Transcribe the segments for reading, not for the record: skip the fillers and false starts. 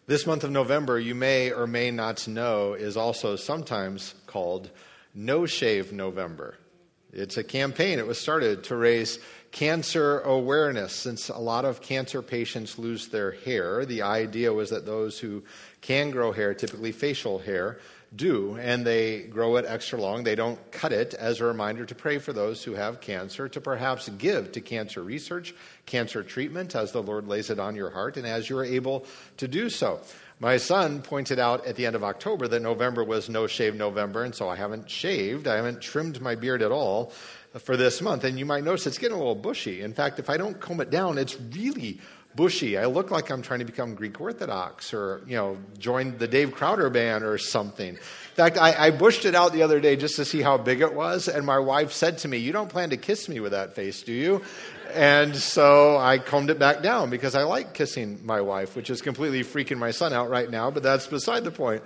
This month of November, you may or may not know, is also sometimes called No Shave November. It's a campaign. It was started to raise cancer awareness. Since a lot of cancer patients lose their hair, the idea was that those who can grow hair, typically facial hair, do, and they grow it extra long. They don't cut it, as a reminder to pray for those who have cancer, to perhaps give to cancer research, cancer treatment, as the Lord lays it on your heart, and as you're able to do so. My son pointed out at the end of October that November was No Shave November, and so I haven't shaved. I haven't trimmed my beard at all for this month. And you might notice it's getting a little bushy. In fact, if I don't comb it down, it's really bushy. I look like I'm trying to become Greek Orthodox or, join the Dave Crowder band or something. In fact, I bushed it out the other day just to see how big it was, and my wife said to me, "You don't plan to kiss me with that face, do you?" And so I combed it back down because I like kissing my wife, which is completely freaking my son out right now, but that's beside the point.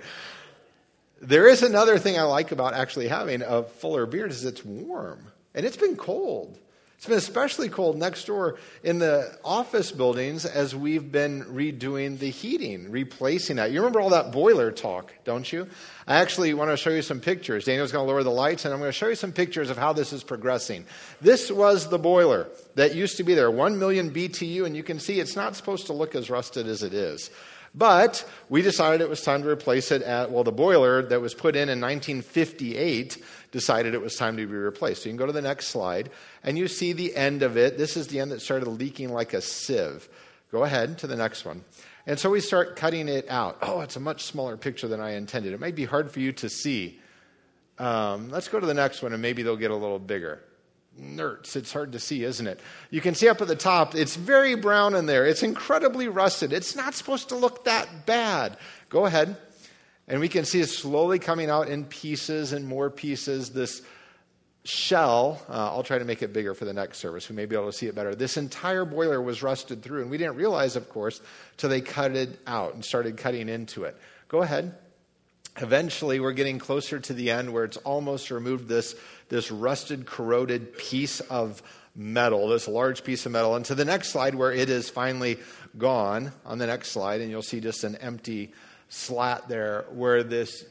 There is another thing I like about actually having a fuller beard is it's warm, and it's been cold. It's been especially cold next door in the office buildings as we've been redoing the heating, replacing that. You remember all that boiler talk, don't you? I actually want to show you some pictures. Daniel's going to lower the lights, and I'm going to show you some pictures of how this is progressing. This was the boiler that used to be there, 1 million BTU, and you can see it's not supposed to look as rusted as it is. But we decided it was time to replace it the boiler that was put in 1958 decided it was time to be replaced. So you can go to the next slide, and you see the end of it. This is the end that started leaking like a sieve. Go ahead to the next one. And so we start cutting it out. Oh, it's a much smaller picture than I intended. It might be hard for you to see. Let's go to the next one, and maybe they'll get a little bigger. Nerds, it's hard to see, isn't it? You can see up at the top, it's very brown in there. It's incredibly rusted. It's not supposed to look that bad. Go ahead. And we can see it slowly coming out in pieces and more pieces. This shell, I'll try to make it bigger for the next service. We may be able to see it better. This entire boiler was rusted through, and we didn't realize, of course, till they cut it out and started cutting into it. Go ahead. Eventually, we're getting closer to the end where it's almost removed this rusted, corroded piece of metal, this large piece of metal. And to the next slide where it is finally gone, on the next slide, and you'll see just an empty slat there where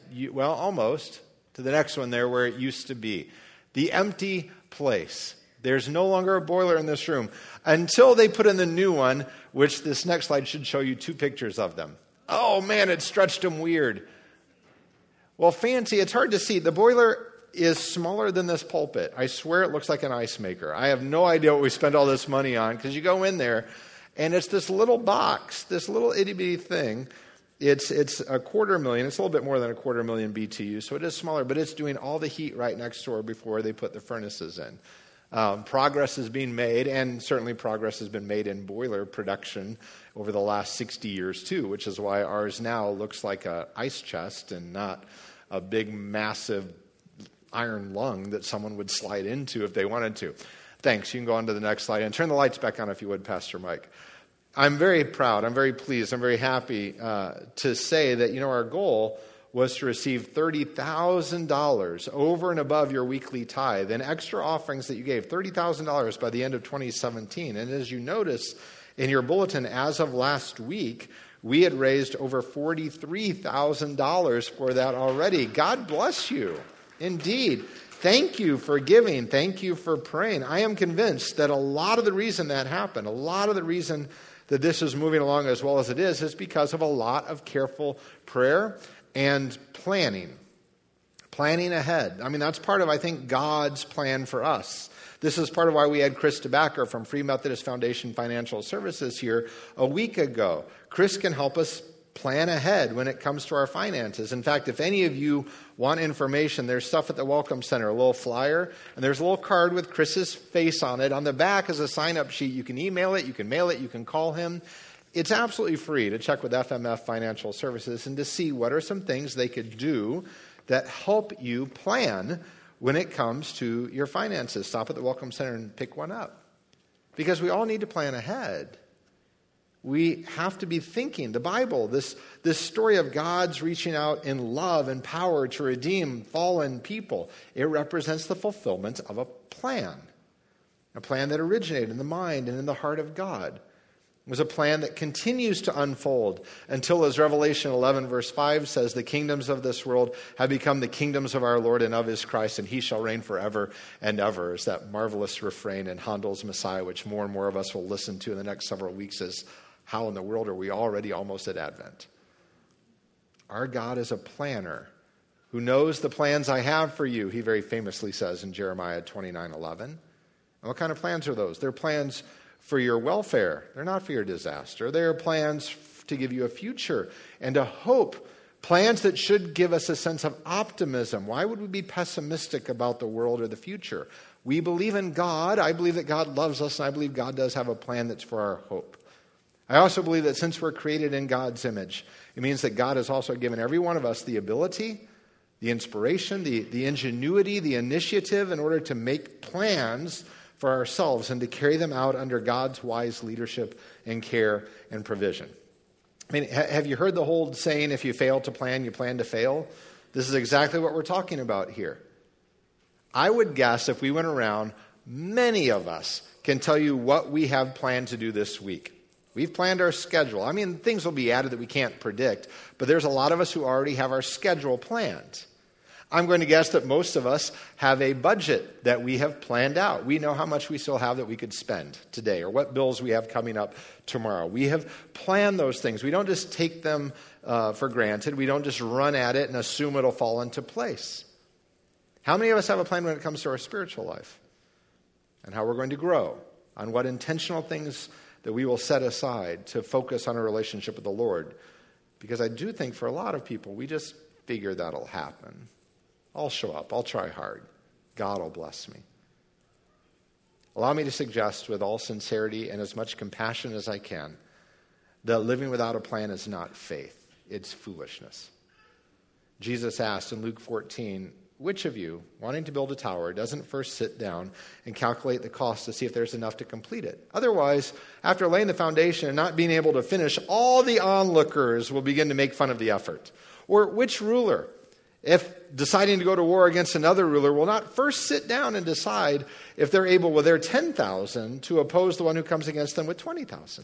almost to the next one there where it used to be. The empty place. There's no longer a boiler in this room until they put in the new one, which this next slide should show you 2 pictures of them. Oh man, it stretched them weird. Well, fancy, it's hard to see. The boiler is smaller than this pulpit. I swear it looks like an ice maker. I have no idea what we spent all this money on because you go in there and it's this little box, this little itty bitty thing. It's 250,000. It's a little bit more than 250,000 BTU, so it is smaller, but it's doing all the heat right next door before they put the furnaces in. Progress is being made, and certainly progress has been made in boiler production over the last 60 years too, which is why ours now looks like an ice chest and not a big, massive iron lung that someone would slide into if they wanted to. Thanks. You can go on to the next slide and turn the lights back on if you would, Pastor Mike. I'm very proud. I'm very pleased. I'm very happy to say that, our goal was to receive $30,000 over and above your weekly tithe and extra offerings that you gave, $30,000 by the end of 2017. And as you notice in your bulletin, as of last week, we had raised over $43,000 for that already. God bless you. Indeed. Thank you for giving. Thank you for praying. I am convinced that a lot of the reason that happened, a lot of the reason that this is moving along as well as it is because of a lot of careful prayer and planning. Planning ahead. I mean, that's part of, I think, God's plan for us. This is part of why we had Chris DeBacker from Free Methodist Foundation Financial Services here a week ago. Chris can help us plan ahead when it comes to our finances. In fact, if any of you want information, there's stuff at the Welcome Center, a little flyer, and there's a little card with Chris's face on it. On the back is a sign-up sheet. You can email it, you can mail it, you can call him. It's absolutely free to check with FMF Financial Services and to see what are some things they could do that help you plan when it comes to your finances. Stop at the Welcome Center and pick one up. Because we all need to plan ahead. We have to be thinking. The Bible, this story of God's reaching out in love and power to redeem fallen people, it represents the fulfillment of a plan that originated in the mind and in the heart of God. It was a plan that continues to unfold until, as Revelation 11 verse 5 says, the kingdoms of this world have become the kingdoms of our Lord and of his Christ, and he shall reign forever and ever. Is that marvelous refrain in Handel's Messiah, which more and more of us will listen to in the next several weeks, is how in the world are we already almost at Advent? Our God is a planner who knows the plans I have for you, he very famously says in Jeremiah 29:11. And what kind of plans are those? They're plans for your welfare. They're not for your disaster. They are plans to give you a future and a hope. Plans that should give us a sense of optimism. Why would we be pessimistic about the world or the future? We believe in God. I believe that God loves us, and I believe God does have a plan that's for our hope. I also believe that since we're created in God's image, it means that God has also given every one of us the ability, the inspiration, the ingenuity, the initiative in order to make plans for ourselves and to carry them out under God's wise leadership and care and provision. I mean, have you heard the whole saying, if you fail to plan, you plan to fail? This is exactly what we're talking about here. I would guess if we went around, many of us can tell you what we have planned to do this week. We've planned our schedule. I mean, things will be added that we can't predict, but there's a lot of us who already have our schedule planned. I'm going to guess that most of us have a budget that we have planned out. We know how much we still have that we could spend today or what bills we have coming up tomorrow. We have planned those things. We don't just take them for granted. We don't just run at it and assume it'll fall into place. How many of us have a plan when it comes to our spiritual life and how we're going to grow, on what intentional things that we will set aside to focus on a relationship with the Lord? Because I do think for a lot of people, we just figure that'll happen. I'll show up. I'll try hard. God will bless me. Allow me to suggest with all sincerity and as much compassion as I can that living without a plan is not faith. It's foolishness. Jesus asked in Luke 14, which of you, wanting to build a tower, doesn't first sit down and calculate the cost to see if there's enough to complete it? Otherwise, after laying the foundation and not being able to finish, all the onlookers will begin to make fun of the effort. Or which ruler, if deciding to go to war against another ruler, will not first sit down and decide if they're able with their 10,000 to oppose the one who comes against them with 20,000?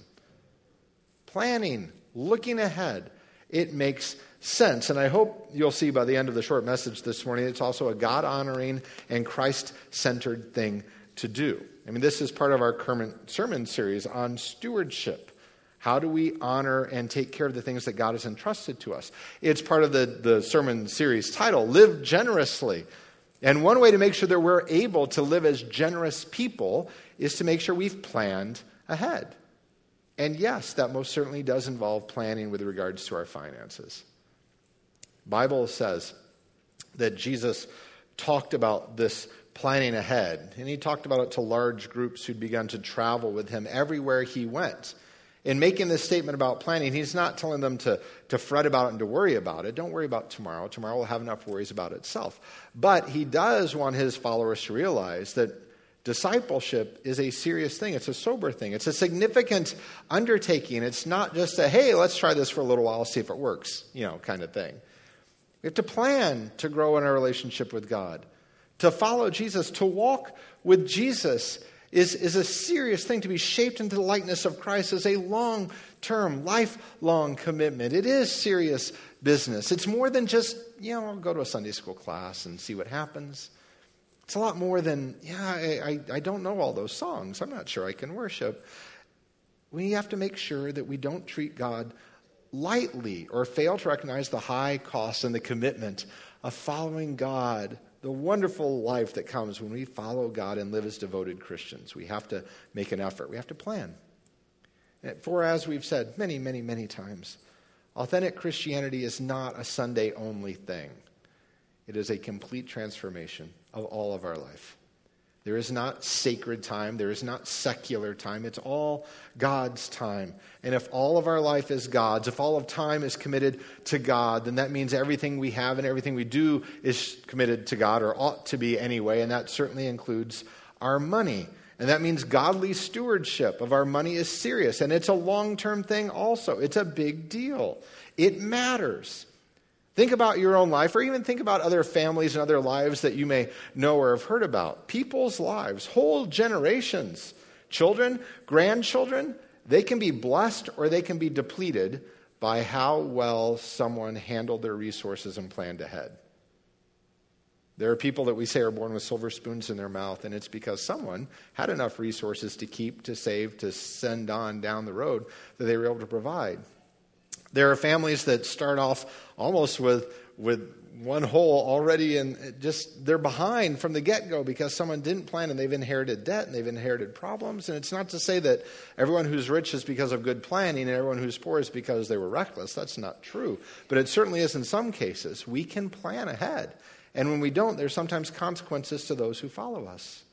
Planning, looking ahead, it makes sense. And I hope you'll see by the end of the short message this morning, it's also a God-honoring and Christ-centered thing to do. I mean, this is part of our current sermon series on stewardship. How do we honor and take care of the things that God has entrusted to us? It's part of the sermon series title, Live Generously. And one way to make sure that we're able to live as generous people is to make sure we've planned ahead. And yes, that most certainly does involve planning with regards to our finances. The Bible says that Jesus talked about this planning ahead, and he talked about it to large groups who'd begun to travel with him everywhere he went. In making this statement about planning, he's not telling them to fret about it and to worry about it. Don't worry about tomorrow. Tomorrow will have enough worries about itself. But he does want his followers to realize that discipleship is a serious thing. It's a sober thing. It's a significant undertaking. It's not just a, hey, let's try this for a little while, see if it works, kind of thing. We have to plan to grow in our relationship with God. To follow Jesus, to walk with Jesus is a serious thing. To be shaped into the likeness of Christ is a long-term, lifelong commitment. It is serious business. It's more than just, I'll go to a Sunday school class and see what happens. It's a lot more than, I don't know all those songs. I'm not sure I can worship. We have to make sure that we don't treat God lightly or fail to recognize the high cost and the commitment of following God, the wonderful life that comes when we follow God and live as devoted Christians. We have to make an effort. We have to plan. For as we've said many, many, many times, authentic Christianity is not a Sunday-only thing. It is a complete transformation of all of our life. There is not sacred time. There is not secular time. It's all God's time. And if all of our life is God's, if all of time is committed to God, then that means everything we have and everything we do is committed to God, or ought to be anyway, and that certainly includes our money. And that means godly stewardship of our money is serious, and it's a long-term thing also. It's a big deal. It matters. Think about your own life, or even think about other families and other lives that you may know or have heard about. People's lives, whole generations, children, grandchildren, they can be blessed or they can be depleted by how well someone handled their resources and planned ahead. There are people that we say are born with silver spoons in their mouth, and it's because someone had enough resources to keep, to save, to send on down the road that they were able to provide. There are families that start off almost with one hole already, and just they're behind from the get-go because someone didn't plan and they've inherited debt and they've inherited problems. And it's not to say that everyone who's rich is because of good planning and everyone who's poor is because they were reckless. That's not true. But it certainly is in some cases. We can plan ahead. And when we don't, there's sometimes consequences to those who follow us.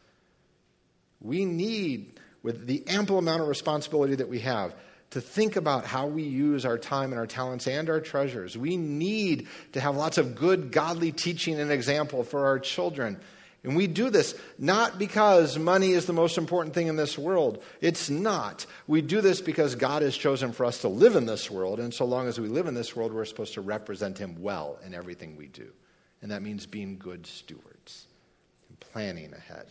We need, with the ample amount of responsibility that we have, to think about how we use our time and our talents and our treasures. We need to have lots of good, godly teaching and example for our children. And we do this not because money is the most important thing in this world. It's not. We do this because God has chosen for us to live in this world. And so long as we live in this world, we're supposed to represent Him well in everything we do. And that means being good stewards and planning ahead.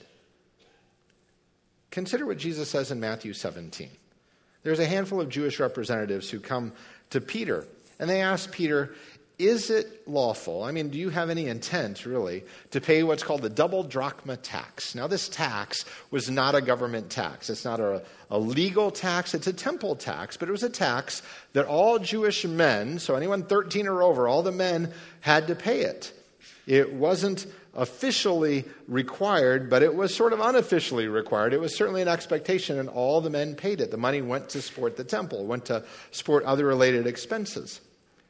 Consider what Jesus says in Matthew 17. There's a handful of Jewish representatives who come to Peter, and they ask Peter, is it lawful, do you have any intent, really, to pay what's called the double drachma tax? Now, this tax was not a government tax. It's not a legal tax. It's a temple tax, but it was a tax that all Jewish men, so anyone 13 or over, all the men had to pay it. It wasn't officially required, but it was sort of unofficially required. It was certainly an expectation, and all the men paid it. The money went to support the temple, went to support other related expenses.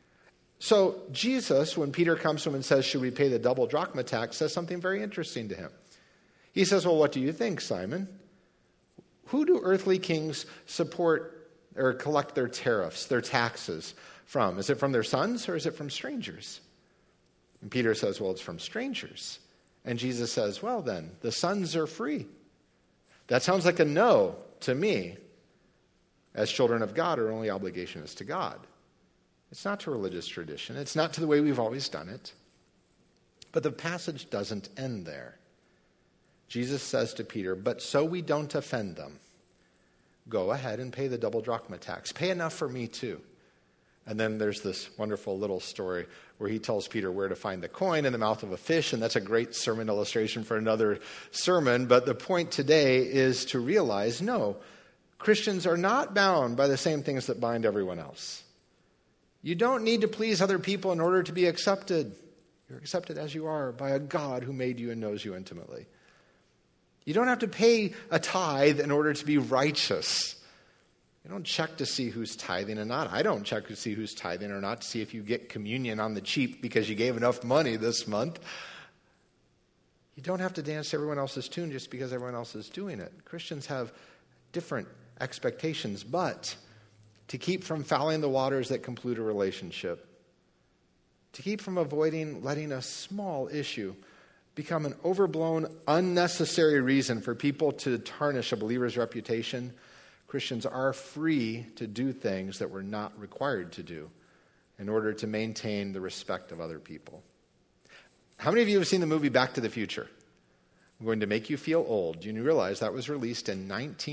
So Jesus, when Peter comes to him and says, should we pay the double drachma tax, says something very interesting to him. He says, well, what do you think, Simon? Who do earthly kings support or collect their tariffs, their taxes from? Is it from their sons or is it from strangers? And Peter says, well, it's from strangers. And Jesus says, well then, the sons are free. That sounds like a no to me. As children of God, our only obligation is to God. It's not to religious tradition. It's not to the way we've always done it. But the passage doesn't end there. Jesus says to Peter, but so we don't offend them, go ahead and pay the double drachma tax. Pay enough for me too. And then there's this wonderful little story where he tells Peter where to find the coin in the mouth of a fish, and that's a great sermon illustration for another sermon. But the point today is to realize, no, Christians are not bound by the same things that bind everyone else. You don't need to please other people in order to be accepted. You're accepted as you are by a God who made you and knows you intimately. You don't have to pay a tithe in order to be righteous. You don't check to see who's tithing or not. I don't check to see who's tithing or not to see if you get communion on the cheap because you gave enough money this month. You don't have to dance to everyone else's tune just because everyone else is doing it. Christians have different expectations, but to keep from fouling the waters that conclude a relationship, to keep from avoiding letting a small issue become an overblown, unnecessary reason for people to tarnish a believer's reputation, Christians are free to do things that we're not required to do in order to maintain the respect of other people. How many of you have seen the movie Back to the Future? I'm going to make you feel old. You realize that was released in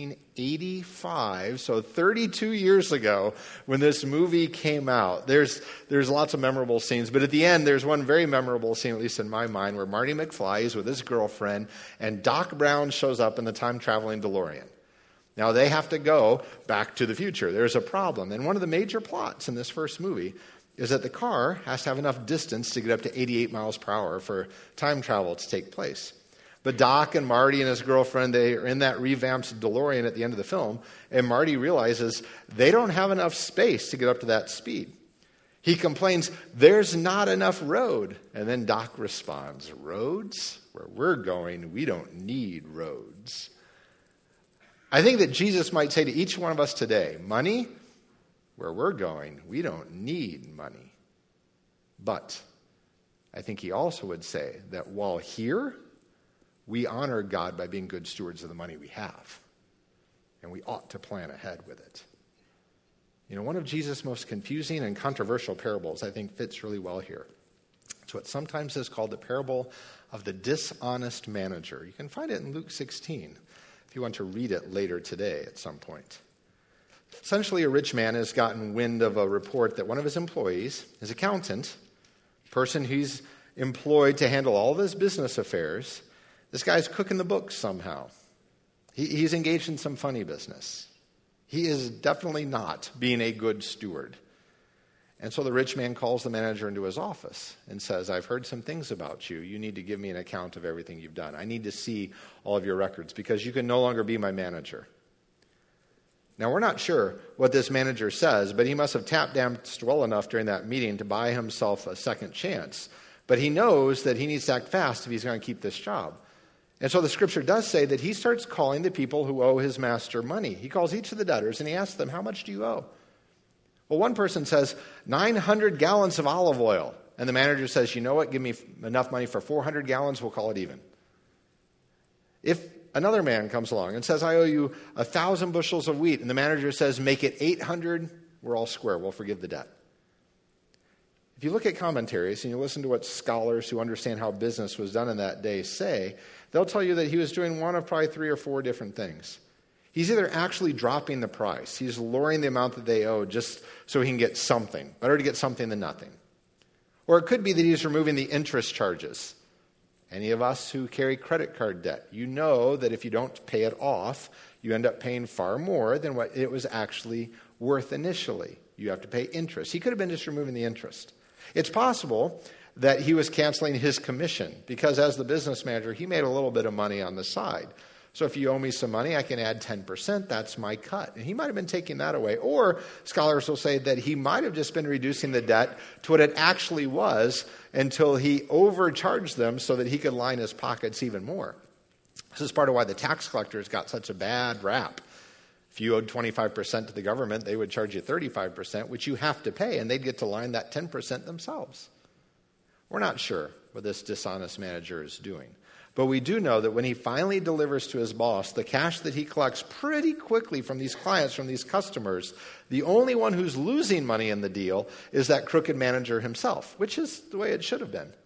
1985, so 32 years ago when this movie came out. There's lots of memorable scenes, but at the end there's one very memorable scene, at least in my mind, where Marty McFly is with his girlfriend and Doc Brown shows up in the time-traveling DeLorean. Now they have to go back to the future. There's a problem, and one of the major plots in this first movie is that the car has to have enough distance to get up to 88 miles per hour for time travel to take place. But Doc and Marty and his girlfriend, they are in that revamped DeLorean at the end of the film, and Marty realizes they don't have enough space to get up to that speed. He complains, there's not enough road. And then Doc responds, roads? Where we're going, we don't need roads. I think that Jesus might say to each one of us today, money? Where we're going, we don't need money. But I think he also would say that while here, we honor God by being good stewards of the money we have. And we ought to plan ahead with it. One of Jesus' most confusing and controversial parables, I think, fits really well here. It's what sometimes is called the parable of the dishonest manager. You can find it in Luke 16 if you want to read it later today at some point. Essentially, a rich man has gotten wind of a report that one of his employees, his accountant, person he's employed to handle all of his business affairs, this guy's cooking the books somehow. He's engaged in some funny business. He is definitely not being a good steward. And so the rich man calls the manager into his office and says, I've heard some things about you. You need to give me an account of everything you've done. I need to see all of your records because you can no longer be my manager. Now, we're not sure what this manager says, but he must have tap danced well enough during that meeting to buy himself a second chance. But he knows that he needs to act fast if he's going to keep this job. And so the scripture does say that he starts calling the people who owe his master money. He calls each of the debtors and he asks them, how much do you owe? Well, one person says, 900 gallons of olive oil. And the manager says, you know what, give me enough money for 400 gallons, we'll call it even. If another man comes along and says, I owe you 1,000 bushels of wheat, and the manager says, make it 800, we're all square, we'll forgive the debt. If you look at commentaries and you listen to what scholars who understand how business was done in that day say, they'll tell you that he was doing one of probably 3 or 4 different things. He's either actually dropping the price, he's lowering the amount that they owe just so he can get something. Better to get something than nothing. Or it could be that he's removing the interest charges. Any of us who carry credit card debt, you know that if you don't pay it off, you end up paying far more than what it was actually worth initially. You have to pay interest. He could have been just removing the interest. It's possible that he was canceling his commission because as the business manager, he made a little bit of money on the side. So if you owe me some money, I can add 10%. That's my cut. And he might have been taking that away. Or scholars will say that he might have just been reducing the debt to what it actually was until he overcharged them so that he could line his pockets even more. This is part of why the tax collectors got such a bad rap. If you owed 25% to the government, they would charge you 35%, which you have to pay, and they'd get to line that 10% themselves. We're not sure what this dishonest manager is doing. But we do know that when he finally delivers to his boss the cash that he collects pretty quickly from these clients, from these customers, the only one who's losing money in the deal is that crooked manager himself, which is the way it should have been.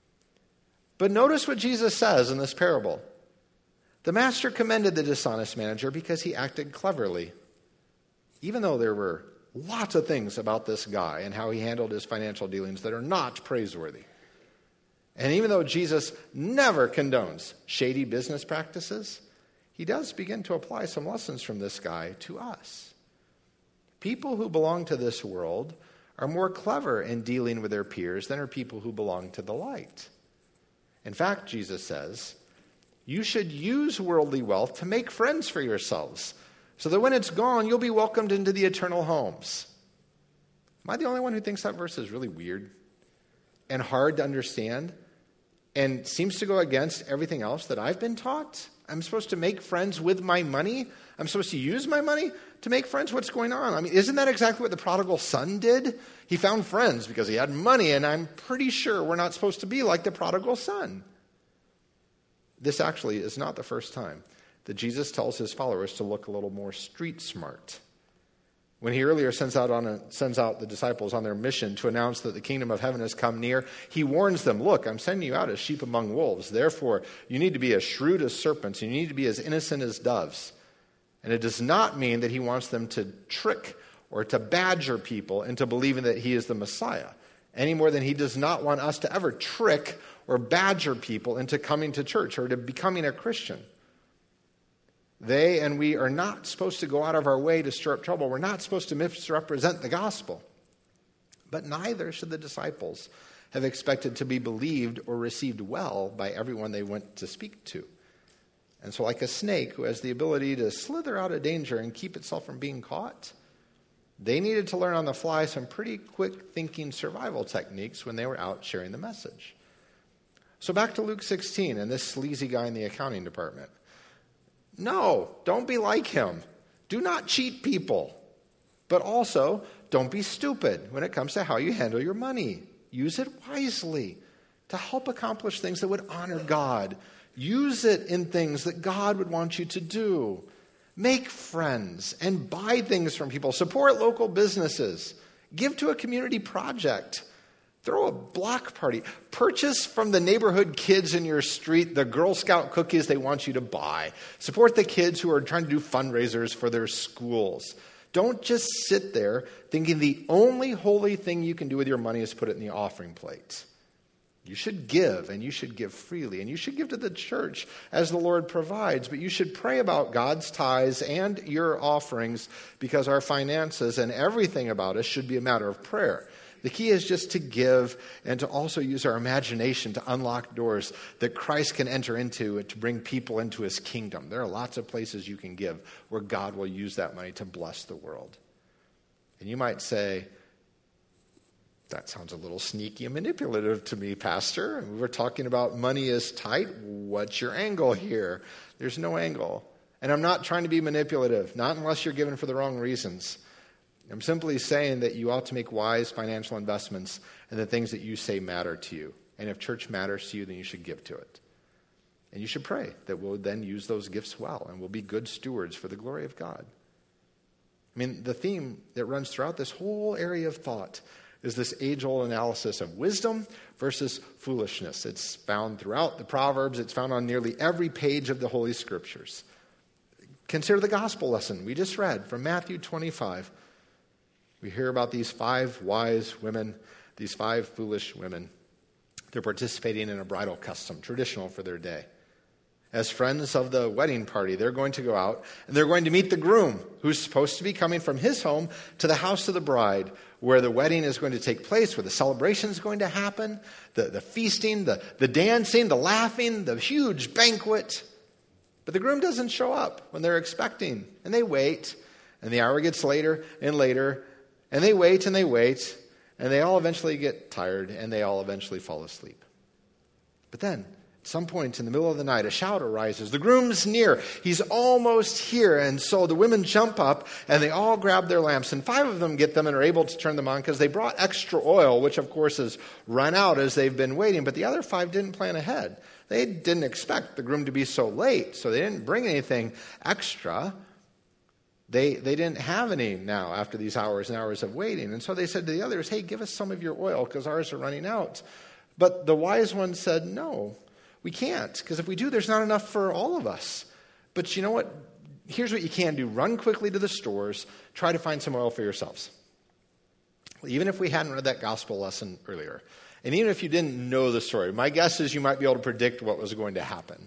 But notice what Jesus says in this parable. The master commended the dishonest manager because he acted cleverly. Even though there were lots of things about this guy and how he handled his financial dealings that are not praiseworthy. And even though Jesus never condones shady business practices, he does begin to apply some lessons from this guy to us. People who belong to this world are more clever in dealing with their peers than are people who belong to the light. In fact, Jesus says, you should use worldly wealth to make friends for yourselves, so that when it's gone, you'll be welcomed into the eternal homes. Am I the only one who thinks that verse is really weird and hard to understand and seems to go against everything else that I've been taught? I'm supposed to make friends with my money? I'm supposed to use my money to make friends? What's going on? I mean, isn't that exactly what the prodigal son did? He found friends because he had money, and I'm pretty sure we're not supposed to be like the prodigal son. This actually is not the first time that Jesus tells his followers to look a little more street smart. When he earlier sends out the disciples on their mission to announce that the kingdom of heaven has come near, he warns them, look, I'm sending you out as sheep among wolves. Therefore, you need to be as shrewd as serpents, and you need to be as innocent as doves. And it does not mean that he wants them to trick or to badger people into believing that he is the Messiah, any more than he does not want us to ever trick or badger people into coming to church or to becoming a Christian. They and we are not supposed to go out of our way to stir up trouble. We're not supposed to misrepresent the gospel. But neither should the disciples have expected to be believed or received well by everyone they went to speak to. And so like a snake who has the ability to slither out of danger and keep itself from being caught, they needed to learn on the fly some pretty quick thinking survival techniques when they were out sharing the message. So back to Luke 16 and this sleazy guy in the accounting department. No, don't be like him. Do not cheat people. But also, don't be stupid when it comes to how you handle your money. Use it wisely to help accomplish things that would honor God. Use it in things that God would want you to do. Make friends and buy things from people. Support local businesses. Give to a community project. Throw a block party. Purchase from the neighborhood kids in your street the Girl Scout cookies they want you to buy. Support the kids who are trying to do fundraisers for their schools. Don't just sit there thinking the only holy thing you can do with your money is put it in the offering plate. You should give, and you should give freely, and you should give to the church as the Lord provides, but you should pray about God's tithes and your offerings, because our finances and everything about us should be a matter of prayer. The key is just to give and to also use our imagination to unlock doors that Christ can enter into and to bring people into his kingdom. There are lots of places you can give where God will use that money to bless the world. And you might say, that sounds a little sneaky and manipulative to me, Pastor. We were talking about money is tight. What's your angle here? There's no angle. And I'm not trying to be manipulative, not unless you're given for the wrong reasons. I'm simply saying that you ought to make wise financial investments in the things that you say matter to you. And if church matters to you, then you should give to it. And you should pray that we'll then use those gifts well and we'll be good stewards for the glory of God. I mean, the theme that runs throughout this whole area of thought is this age-old analysis of wisdom versus foolishness. It's found throughout the Proverbs. It's found on nearly every page of the Holy Scriptures. Consider the gospel lesson we just read from Matthew 25. We hear about these 5 wise women, these 5 foolish women. They're participating in a bridal custom, traditional for their day. As friends of the wedding party, they're going to go out and they're going to meet the groom, who's supposed to be coming from his home to the house of the bride, where the wedding is going to take place, where the celebration is going to happen, the feasting, the dancing, the laughing, the huge banquet. But the groom doesn't show up when they're expecting, and they wait, and the hour gets later and later, and they wait, and they all eventually get tired, and they all eventually fall asleep. But then, at some point in the middle of the night, a shout arises. The groom's near. He's almost here. And so the women jump up and they all grab their lamps. And 5 of them get them and are able to turn them on because they brought extra oil, which of course has run out as they've been waiting. But the other 5 didn't plan ahead. They didn't expect the groom to be so late. So they didn't bring anything extra. They didn't have any now after these hours and hours of waiting. And so they said to the others, hey, give us some of your oil because ours are running out. But the wise one said, no. We can't, because if we do, there's not enough for all of us. But you know what? Here's what you can do. Run quickly to the stores. Try to find some oil for yourselves. Even if we hadn't read that gospel lesson earlier, and even if you didn't know the story, my guess is you might be able to predict what was going to happen.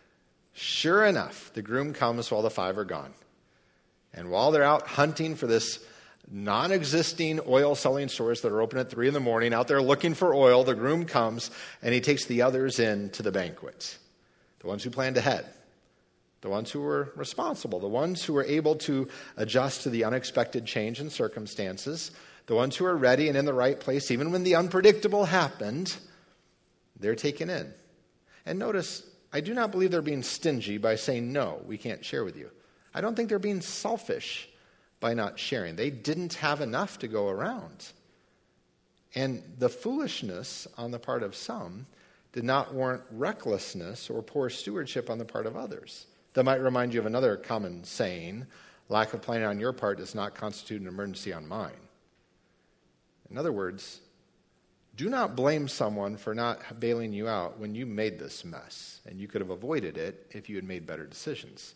Sure enough, the groom comes while the 5 are gone. And while they're out hunting for this non-existing oil-selling stores that are open at 3 a.m, out there looking for oil, the groom comes and he takes the others in to the banquet. The ones who planned ahead. The ones who were responsible. The ones who were able to adjust to the unexpected change in circumstances. The ones who are ready and in the right place even when the unpredictable happened. They're taken in. And notice, I do not believe they're being stingy by saying, no, we can't share with you. I don't think they're being selfish by not sharing. They didn't have enough to go around. And the foolishness on the part of some did not warrant recklessness or poor stewardship on the part of others. That might remind you of another common saying, lack of planning on your part does not constitute an emergency on mine. In other words, do not blame someone for not bailing you out when you made this mess, and you could have avoided it if you had made better decisions.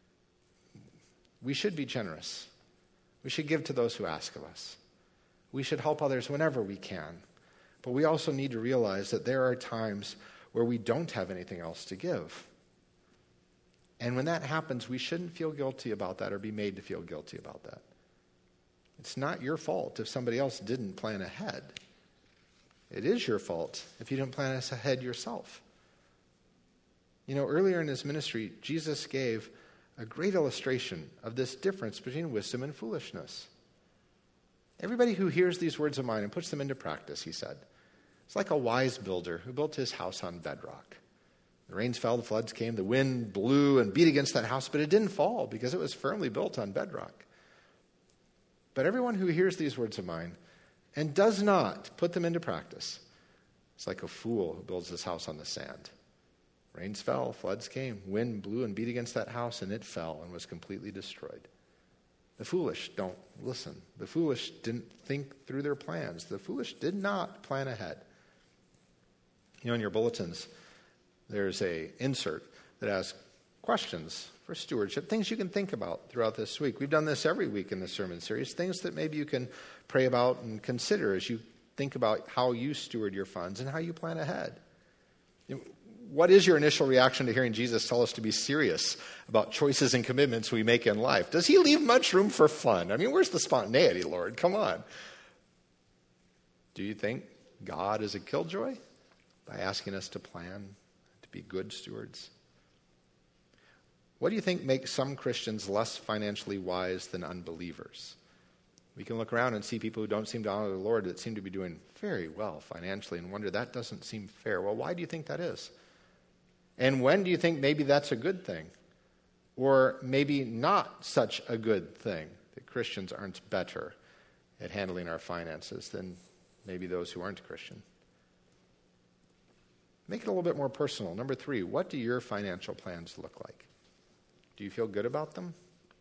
We should be generous. We should give to those who ask of us. We should help others whenever we can. But we also need to realize that there are times where we don't have anything else to give. And when that happens, we shouldn't feel guilty about that or be made to feel guilty about that. It's not your fault if somebody else didn't plan ahead. It is your fault if you didn't plan ahead yourself. You know, earlier in his ministry, Jesus gave a great illustration of this difference between wisdom and foolishness. Everybody who hears these words of mine and puts them into practice, he said, it's like a wise builder who built his house on bedrock. The rains fell, the floods came, the wind blew and beat against that house, but it didn't fall because it was firmly built on bedrock. But everyone who hears these words of mine and does not put them into practice, it's like a fool who builds his house on the sand. Rains fell, floods came, wind blew and beat against that house, and it fell and was completely destroyed. The foolish don't listen. The foolish didn't think through their plans. The foolish did not plan ahead. You know, in your bulletins, there's an insert that asks, questions for stewardship, things you can think about throughout this week. We've done this every week in the sermon series, things that maybe you can pray about and consider as you think about how you steward your funds and how you plan ahead. What is your initial reaction to hearing Jesus tell us to be serious about choices and commitments we make in life? Does he leave much room for fun? I mean, where's the spontaneity, Lord? Come on. Do you think God is a killjoy by asking us to plan, to be good stewards? What do you think makes some Christians less financially wise than unbelievers? We can look around and see people who don't seem to honor the Lord that seem to be doing very well financially and wonder, that doesn't seem fair. Well, why do you think that is? And when do you think maybe that's a good thing? Or maybe not such a good thing, that Christians aren't better at handling our finances than maybe those who aren't Christian? Make it a little bit more personal. Number 3, what do your financial plans look like? Do you feel good about them?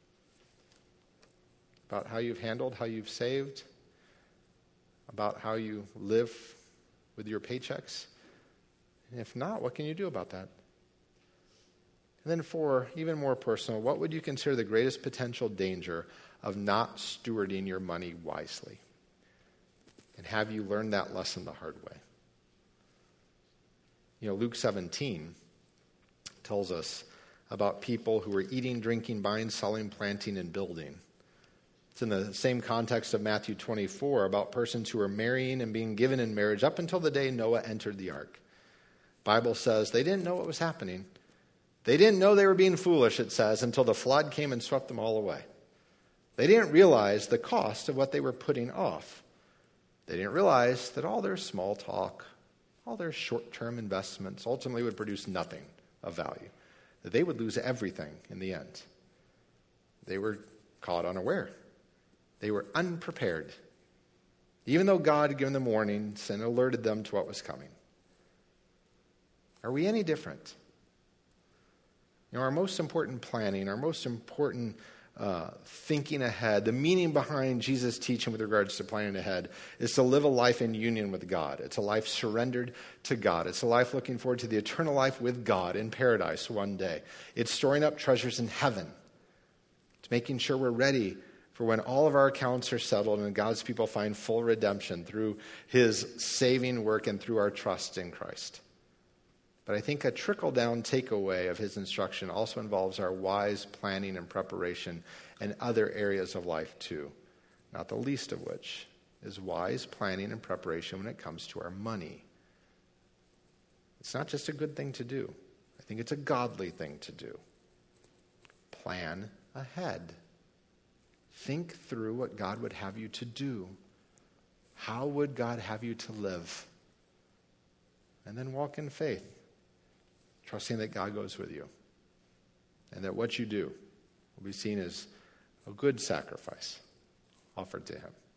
About how you've handled, how you've saved? About how you live with your paychecks? And if not, what can you do about that? And then 4, even more personal, what would you consider the greatest potential danger of not stewarding your money wisely? And have you learned that lesson the hard way? Luke 17 tells us about people who were eating, drinking, buying, selling, planting, and building. It's in the same context of Matthew 24 about persons who were marrying and being given in marriage up until the day Noah entered the ark. Bible says they didn't know what was happening. They didn't know they were being foolish, it says, until the flood came and swept them all away. They didn't realize the cost of what they were putting off. They didn't realize that all their small talk, all their short-term investments ultimately would produce nothing of value, that they would lose everything in the end. They were caught unaware. They were unprepared, even though God had given them warnings and alerted them to what was coming. Are we any different? Our most important planning, our most important thinking ahead, the meaning behind Jesus' teaching with regards to planning ahead is to live a life in union with God. It's a life surrendered to God. It's a life looking forward to the eternal life with God in paradise one day. It's storing up treasures in heaven. It's making sure we're ready for when all of our accounts are settled and God's people find full redemption through his saving work and through our trust in Christ. But I think a trickle-down takeaway of his instruction also involves our wise planning and preparation in other areas of life too, not the least of which is wise planning and preparation when it comes to our money. It's not just a good thing to do. I think it's a godly thing to do. Plan ahead. Think through what God would have you to do. How would God have you to live? And then walk in faith, trusting that God goes with you and that what you do will be seen as a good sacrifice offered to him.